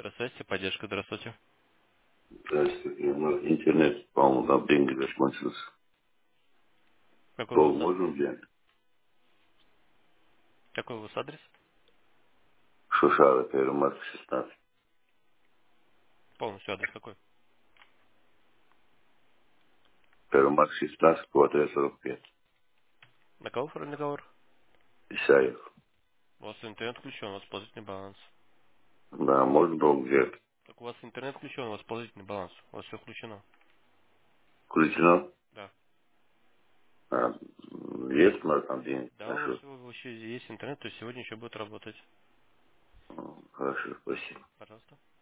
Здравствуйте, поддержка, здравствуйте. Здравствуйте. Интернет, по-моему, там деньги закончился. Какой у Пол вас адрес? можно взять? Какой у вас адрес? Шушара, 1 марта 16. Полностью адрес какой? 1 марта 16, квартира 45. На кого оформлен договор? Исаев. У вас интернет включен, у вас положительный баланс. Да, можно долг взять. Так у вас интернет включен, у вас положительный баланс. У вас все включено. Включено? Да. А, есть у нас там денег Да, на у вас счет? вообще есть интернет, то есть сегодня еще будет работать. Хорошо, спасибо. Пожалуйста.